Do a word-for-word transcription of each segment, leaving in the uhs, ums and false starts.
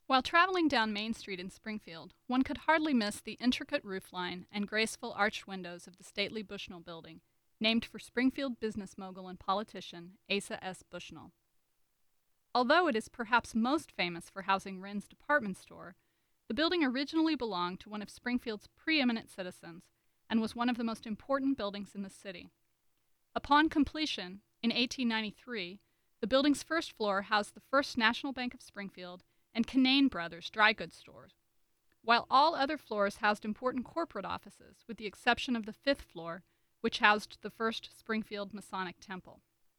While traveling down Main Street in Springfield, one could hardly miss the intricate roofline and graceful arched windows of the stately Bushnell Building, named for Springfield business mogul and politician Asa S. Bushnell. Although it is perhaps most famous for housing Wren's department store, the building originally belonged to one of Springfield's preeminent citizens and was one of the most important buildings in the city. Upon completion, in eighteen ninety-three, the building's first floor housed the First National Bank of Springfield and Canaan Brothers dry goods stores, while all other floors housed important corporate offices, with the exception of the fifth floor, which housed the First Springfield Masonic Temple.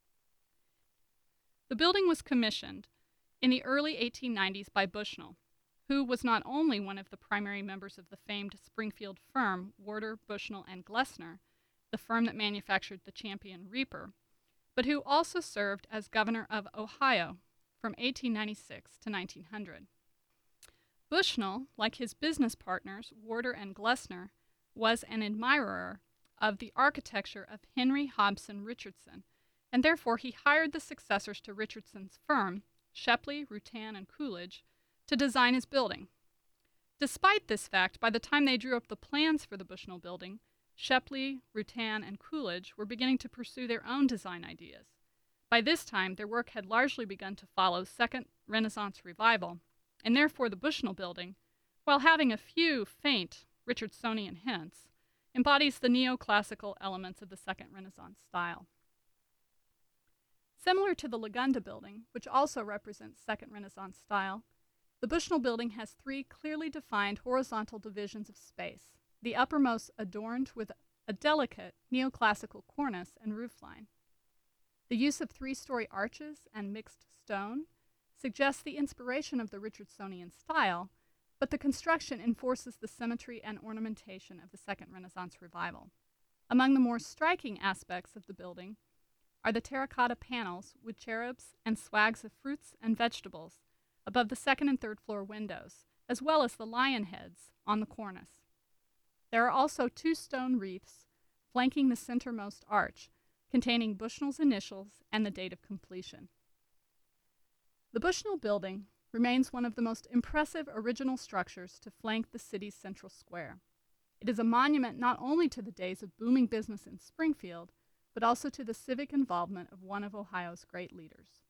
The building was commissioned in the early eighteen nineties by Bushnell, who was not only one of the primary members of the famed Springfield firm Warder, Bushnell, and Glessner, the firm that manufactured the Champion Reaper, but who also served as governor of Ohio from eighteen ninety-six to nineteen hundred. Bushnell, like his business partners Warder and Glessner, was an admirer of the architecture of Henry Hobson Richardson, and therefore he hired the successors to Richardson's firm, Shepley, Rutan, and Coolidge, to design his building. Despite this fact, by the time they drew up the plans for the Bushnell Building, Shepley, Rutan, and Coolidge were beginning to pursue their own design ideas. By this time, their work had largely begun to follow Second Renaissance Revival, and therefore the Bushnell Building, while having a few faint Richardsonian hints, embodies the neoclassical elements of the Second Renaissance style. Similar to the Lagunda Building, which also represents Second Renaissance style, the Bushnell Building has three clearly defined horizontal divisions of space, the uppermost adorned with a delicate neoclassical cornice and roofline. The use of three-story arches and mixed stone suggests the inspiration of the Richardsonian style, but the construction enforces the symmetry and ornamentation of the Second Renaissance Revival. Among the more striking aspects of the building are the terracotta panels with cherubs and swags of fruits and vegetables above the second and third floor windows, as well as the lion heads on the cornice. There are also two stone wreaths flanking the centermost arch, containing Bushnell's initials and the date of completion. The Bushnell Building remains one of the most impressive original structures to flank the city's central square. It is a monument not only to the days of booming business in Springfield, but also to the civic involvement of one of Ohio's great leaders.